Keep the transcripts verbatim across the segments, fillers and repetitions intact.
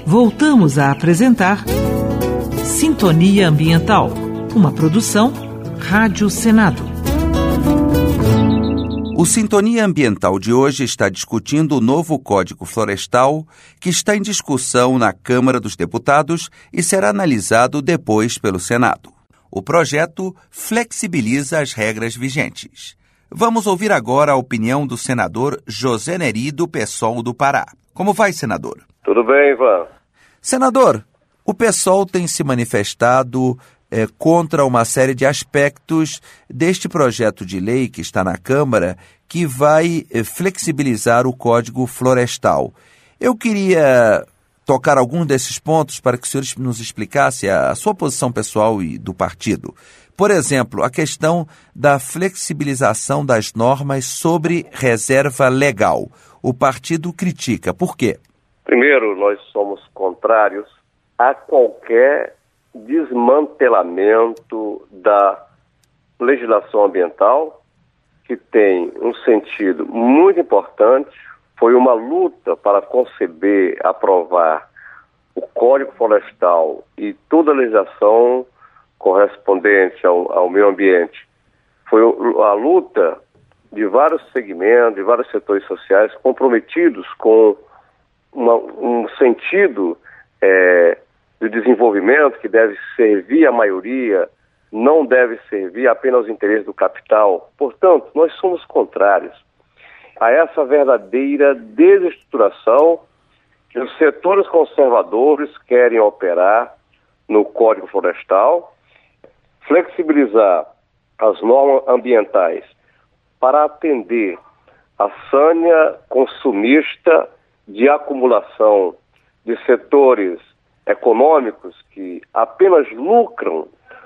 Voltamos a apresentar Sintonia Ambiental, uma produção Rádio Senado. O Sintonia Ambiental de hoje está discutindo o novo Código Florestal que está em discussão na Câmara dos Deputados e será analisado depois pelo Senado. O projeto flexibiliza as regras vigentes. Vamos ouvir agora a opinião do senador José Neri, do PSOL do Pará. Como vai, senador? Tudo bem, Ivan. Senador, o PSOL tem se manifestado é, contra uma série de aspectos deste projeto de lei que está na Câmara, que vai é, flexibilizar o Código Florestal. Eu queria tocar alguns desses pontos para que o senhor nos explicasse a, a sua posição pessoal e do partido. Por exemplo, a questão da flexibilização das normas sobre reserva legal. O partido critica. Por quê? Primeiro, nós somos contrários a qualquer desmantelamento da legislação ambiental, que tem um sentido muito importante. Foi uma luta para conceber, aprovar o Código Florestal e toda a legislação correspondente ao, ao meio ambiente. Foi a luta de vários segmentos, de vários setores sociais comprometidos com uma, um sentido é, de desenvolvimento que deve servir à maioria, não deve servir apenas aos interesses do capital. Portanto, nós somos contrários a essa verdadeira desestruturação que os setores conservadores querem operar no Código Florestal, flexibilizar as normas ambientais para atender a sânia consumista de acumulação de setores econômicos que apenas lucram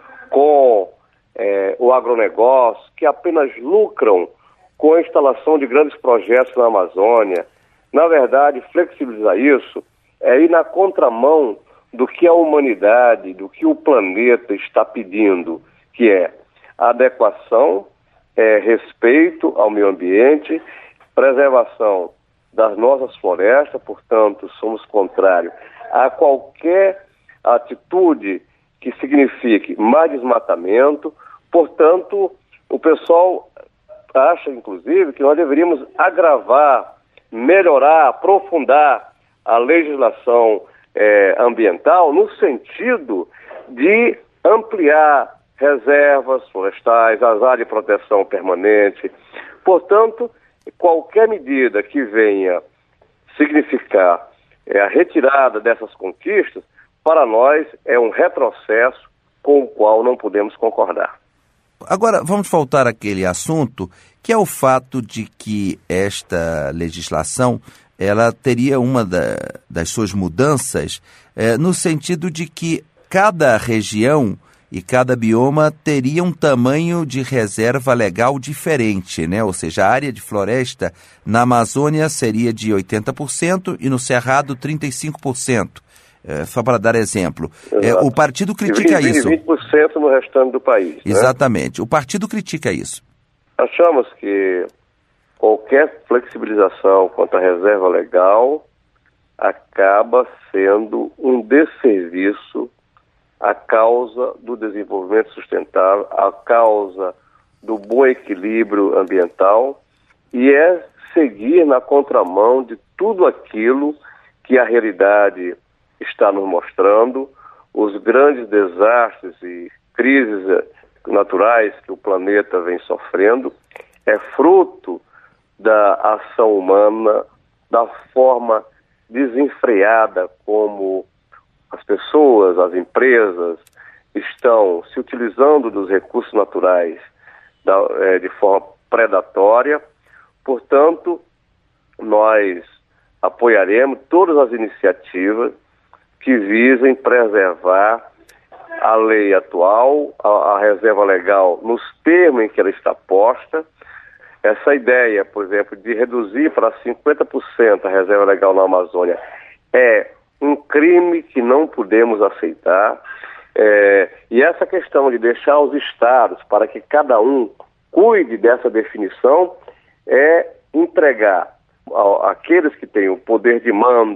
com é, o agronegócio, que apenas lucram com a instalação de grandes projetos na Amazônia. Na verdade, flexibilizar isso é ir na contramão do que a humanidade, do que o planeta está pedindo, que é adequação, é, respeito ao meio ambiente, preservação das nossas florestas. Portanto, somos contrários a qualquer atitude que signifique mais desmatamento. Portanto, o pessoal acha, inclusive, que nós deveríamos agravar, melhorar, aprofundar a legislação é, ambiental no sentido de ampliar reservas florestais, as áreas de proteção permanente. Portanto, qualquer medida que venha significar é, a retirada dessas conquistas, para nós é um retrocesso com o qual não podemos concordar. Agora, vamos voltar àquele assunto, que é o fato de que esta legislação ela teria uma da, das suas mudanças é, no sentido de que cada região e cada bioma teria um tamanho de reserva legal diferente, né? Ou seja, a área de floresta na Amazônia seria de oitenta por cento e no Cerrado trinta e cinco por cento. É, só para dar exemplo. É, o partido critica e isso. vinte por cento no restante do país. Exatamente. Né? O partido critica isso. Achamos que qualquer flexibilização quanto à reserva legal acaba sendo um desserviço à causa do desenvolvimento sustentável, à causa do bom equilíbrio ambiental, e é seguir na contramão de tudo aquilo que a realidade está nos mostrando. Os grandes desastres e crises naturais que o planeta vem sofrendo é fruto da ação humana, da forma desenfreada como as pessoas, as empresas estão se utilizando dos recursos naturais da, é, de forma predatória. Portanto, nós apoiaremos todas as iniciativas que visem preservar a lei atual, a, a reserva legal nos termos em que ela está posta. Essa ideia, por exemplo, de reduzir para cinquenta por cento a reserva legal na Amazônia é um crime que não podemos aceitar. É, e essa questão de deixar os estados para que cada um cuide dessa definição é entregar a, àqueles que têm o poder de mando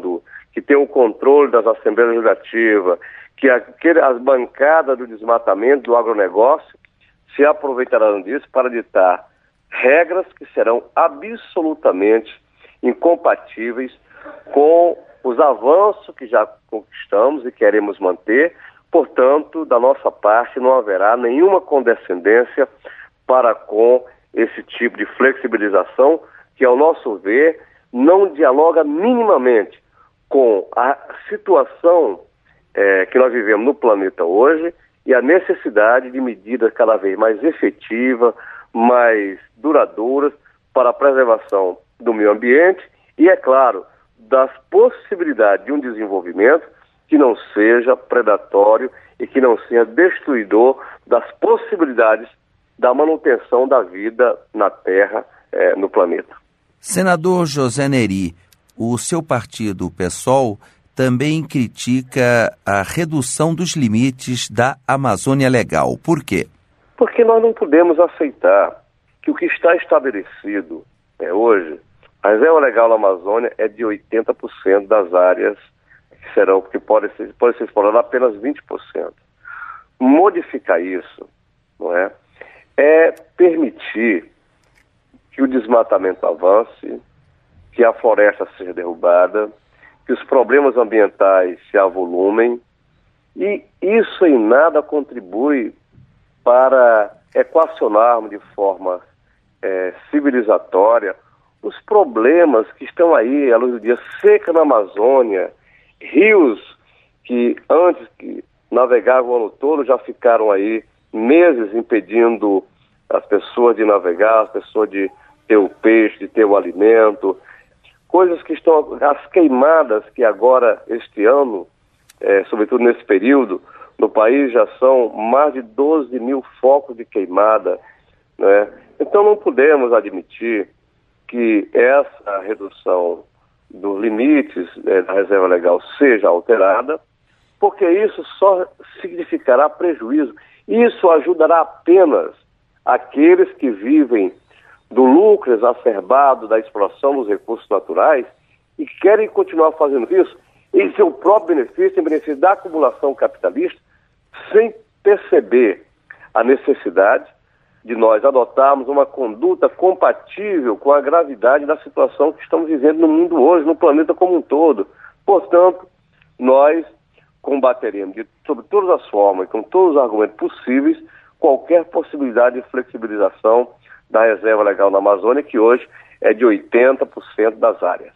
que tem o controle das Assembleias Legislativas, que aquele, as bancadas do desmatamento, do agronegócio, se aproveitarão disso para ditar regras que serão absolutamente incompatíveis com os avanços que já conquistamos e queremos manter. Portanto, da nossa parte, não haverá nenhuma condescendência para com esse tipo de flexibilização que, ao nosso ver, não dialoga minimamente com a situação é, que nós vivemos no planeta hoje e a necessidade de medidas cada vez mais efetivas, mais duradouras para a preservação do meio ambiente e, é claro, das possibilidades de um desenvolvimento que não seja predatório e que não seja destruidor das possibilidades da manutenção da vida na Terra, eh, no planeta. Senador José Neri, o seu partido, o PSOL, também critica a redução dos limites da Amazônia Legal. Por quê? Porque nós não podemos aceitar que o que está estabelecido é, hoje, a reserva legal da Amazônia é de oitenta por cento das áreas que serão, que podem ser, podem ser exploradas apenas vinte por cento. Modificar isso, não é? É permitir que o desmatamento avance, que a floresta seja derrubada, que os problemas ambientais se avolumem, e isso em nada contribui para equacionarmos de forma é, civilizatória os problemas que estão aí, à luz do dia, seca na Amazônia, rios que antes que navegavam o ano todo já ficaram aí meses impedindo as pessoas de navegar, as pessoas de ter o peixe, de ter o alimento, coisas que estão, as queimadas que agora, este ano, é, sobretudo nesse período, no país já são mais de doze mil focos de queimada, né? Então não podemos admitir que essa redução dos limites é, da reserva legal seja alterada, porque isso só significará prejuízo. Isso ajudará apenas aqueles que vivem do lucro exacerbado da exploração dos recursos naturais e querem continuar fazendo isso em seu próprio benefício, em benefício da acumulação capitalista, sem perceber a necessidade de nós adotarmos uma conduta compatível com a gravidade da situação que estamos vivendo no mundo hoje, no planeta como um todo. Portanto, nós combateremos de, sob todas as formas e com todos os argumentos possíveis qualquer possibilidade de flexibilização da reserva legal na Amazônia, que hoje é de oitenta por cento das áreas.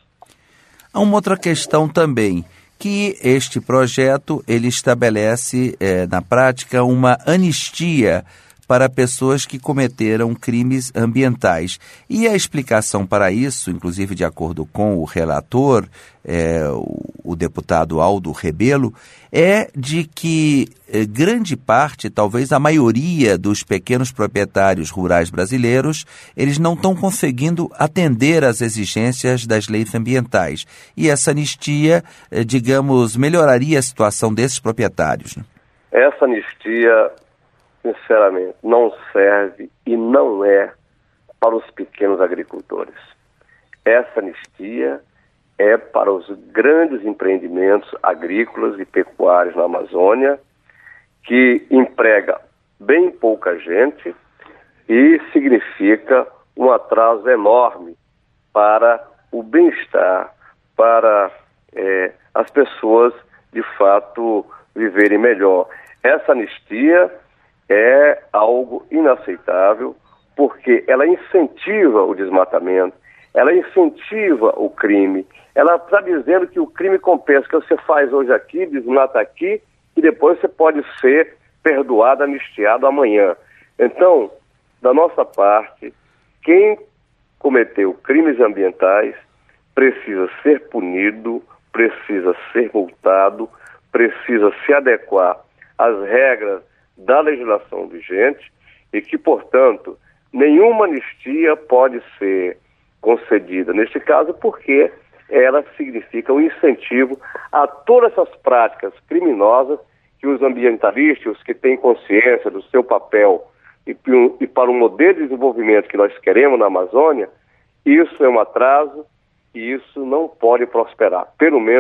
Há uma outra questão também, que este projeto ele estabelece, eh, na prática, uma anistia para pessoas que cometeram crimes ambientais. E a explicação para isso, inclusive de acordo com o relator, é, o, o deputado Aldo Rebelo, é de que é, grande parte, talvez a maioria dos pequenos proprietários rurais brasileiros, eles não estão conseguindo atender às exigências das leis ambientais. E essa anistia, é, digamos, melhoraria a situação desses proprietários, né? Essa anistia, sinceramente, não serve e não é para os pequenos agricultores. Essa anistia é para os grandes empreendimentos agrícolas e pecuários na Amazônia, que emprega bem pouca gente e significa um atraso enorme para o bem-estar, para é, as pessoas, de fato, viverem melhor. Essa anistia é algo inaceitável, porque ela incentiva o desmatamento, ela incentiva o crime, ela está dizendo que o crime compensa, que você faz hoje aqui, desmata aqui, e depois você pode ser perdoado, anistiado amanhã. Então, da nossa parte, quem cometeu crimes ambientais precisa ser punido, precisa ser multado, precisa se adequar às regras da legislação vigente e que, portanto, nenhuma anistia pode ser concedida neste caso, porque ela significa um incentivo a todas essas práticas criminosas que os ambientalistas, os que têm consciência do seu papel e, e para o modelo de desenvolvimento que nós queremos na Amazônia, isso é um atraso e isso não pode prosperar. Pelo menos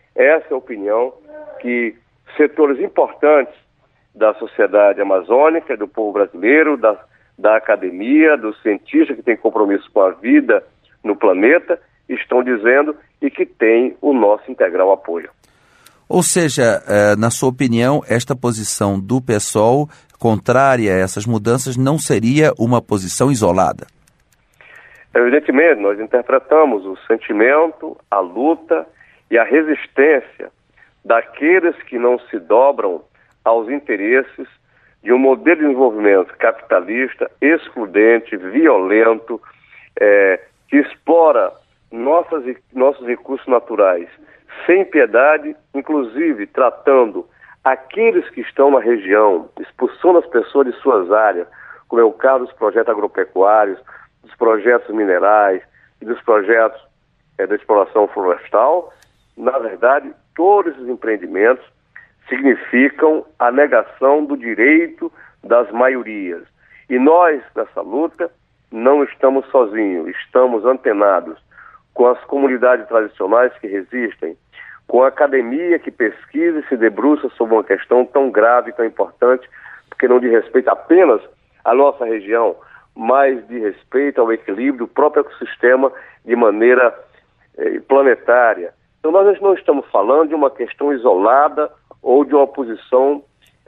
Essa é a opinião que setores importantes da sociedade amazônica, do povo brasileiro, da, da academia, dos cientistas que têm compromisso com a vida no planeta, estão dizendo e que tem o nosso integral apoio. Ou seja, na sua opinião, esta posição do PSOL, contrária a essas mudanças, não seria uma posição isolada? Evidentemente, nós interpretamos o sentimento, a luta e a resistência daqueles que não se dobram aos interesses de um modelo de desenvolvimento capitalista, excludente, violento, é, que explora nossas, nossos recursos naturais sem piedade, inclusive tratando aqueles que estão na região, expulsando as pessoas de suas áreas, como é o caso dos projetos agropecuários, dos projetos minerais e dos projetos é, da exploração florestal. Na verdade, todos esses empreendimentos significam a negação do direito das maiorias. E nós, nessa luta, não estamos sozinhos, estamos antenados com as comunidades tradicionais que resistem, com a academia que pesquisa e se debruça sobre uma questão tão grave, tão importante, porque não diz respeito apenas à nossa região, mas diz respeito ao equilíbrio do próprio ecossistema de maneira eh, planetária. Então nós não estamos falando de uma questão isolada ou de uma posição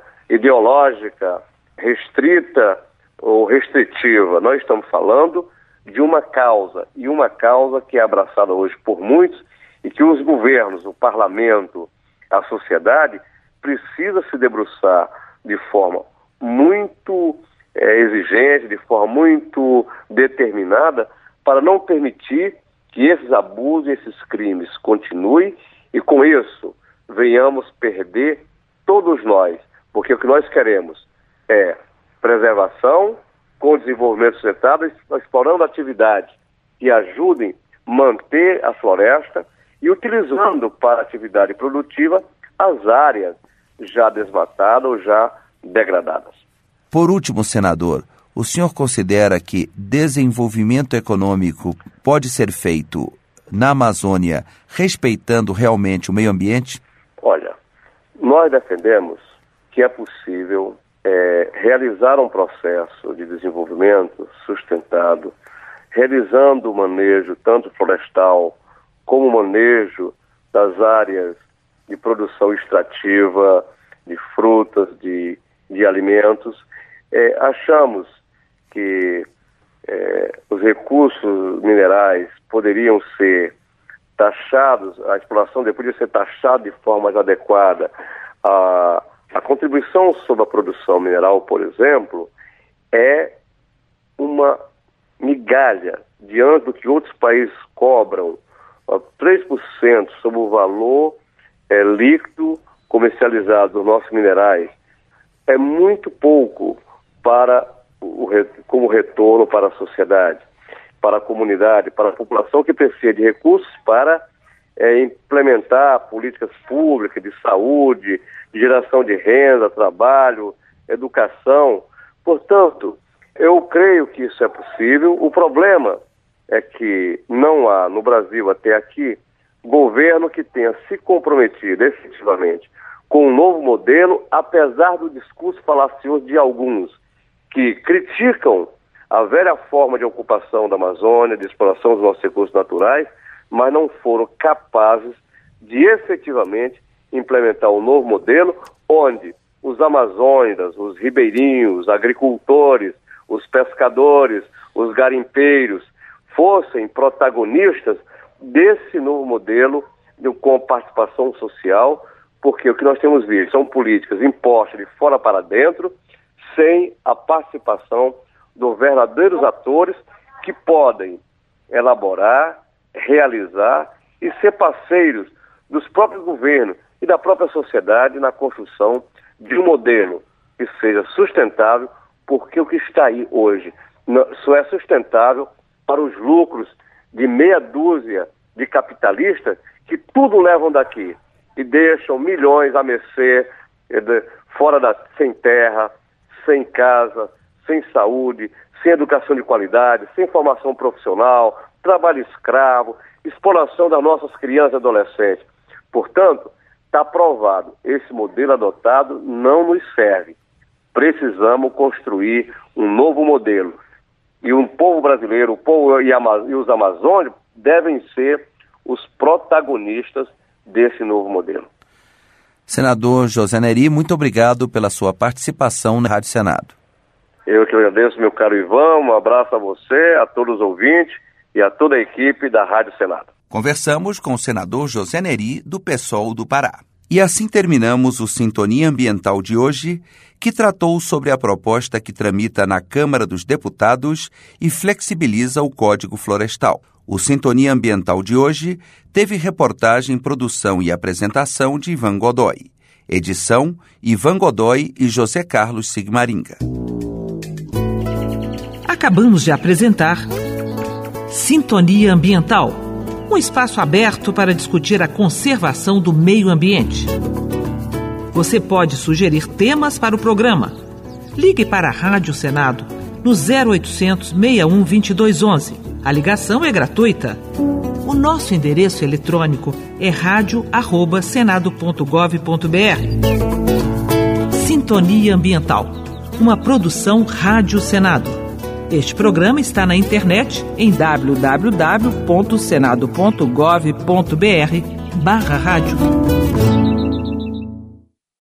ideológica restrita ou restritiva. Nós estamos falando de uma causa, e uma causa que é abraçada hoje por muitos e que os governos, o parlamento, a sociedade precisa se debruçar de forma muito é, exigente, de forma muito determinada, para não permitir que esses abusos, esses crimes continuem e com isso venhamos perder todos nós, porque o que nós queremos é preservação com desenvolvimento sustentável, explorando atividades que ajudem a manter a floresta e utilizando para atividade produtiva as áreas já desmatadas ou já degradadas. Por último, senador, o senhor considera que desenvolvimento econômico pode ser feito na Amazônia respeitando realmente o meio ambiente? Olha, nós defendemos que é possível é, realizar um processo de desenvolvimento sustentado, realizando o manejo tanto florestal como o manejo das áreas de produção extrativa, de frutas, de, de alimentos. É, achamos que é, os recursos minerais poderiam ser taxados, a exploração poderia ser taxada de forma mais adequada. A, a contribuição sobre a produção mineral, por exemplo, é uma migalha diante do que outros países cobram, três por cento sobre o valor é, líquido comercializado dos nossos minerais. É muito pouco para o, como retorno para a sociedade, para a comunidade, para a população que precisa de recursos para é, implementar políticas públicas de saúde, de geração de renda, trabalho, educação. Portanto, eu creio que isso é possível. O problema é que não há no Brasil até aqui governo que tenha se comprometido efetivamente com um novo modelo, apesar do discurso falacioso de alguns que criticam a velha forma de ocupação da Amazônia, de exploração dos nossos recursos naturais, mas não foram capazes de efetivamente implementar um novo modelo onde os amazônidas, os ribeirinhos, os agricultores, os pescadores, os garimpeiros fossem protagonistas desse novo modelo de, com participação social, porque o que nós temos visto são políticas impostas de fora para dentro, sem a participação dos verdadeiros atores que podem elaborar, realizar e ser parceiros dos próprios governos e da própria sociedade na construção de um modelo que seja sustentável, porque o que está aí hoje só é sustentável para os lucros de meia dúzia de capitalistas que tudo levam daqui e deixam milhões a mercê, fora da, sem terra, sem casa, sem saúde, sem educação de qualidade, sem formação profissional, trabalho escravo, exploração das nossas crianças e adolescentes. Portanto, está aprovado. Esse modelo adotado não nos serve. Precisamos construir um novo modelo. E o povo brasileiro, o povo e, Ama- e os amazônicos devem ser os protagonistas desse novo modelo. Senador José Nery, muito obrigado pela sua participação na Rádio Senado. Eu que agradeço, meu caro Ivan, um abraço a você, a todos os ouvintes e a toda a equipe da Rádio Senado. Conversamos com o senador José Nery, do PSOL do Pará. E assim terminamos o Sintonia Ambiental de hoje, que tratou sobre a proposta que tramita na Câmara dos Deputados e flexibiliza o Código Florestal. O Sintonia Ambiental de hoje teve reportagem, produção e apresentação de Ivan Godoy. Edição, Ivan Godoy e José Carlos Sigmaringa. Acabamos de apresentar Sintonia Ambiental, um espaço aberto para discutir a conservação do meio ambiente. Você pode sugerir temas para o programa. Ligue para a Rádio Senado no zero oitocentos, seis um, dois dois um um. A ligação é gratuita. O nosso endereço eletrônico é rádio arroba senado ponto gov ponto br. Sintonia Ambiental, uma produção Rádio Senado. Este programa está na internet em w w w ponto senado ponto gov ponto br barra rádio.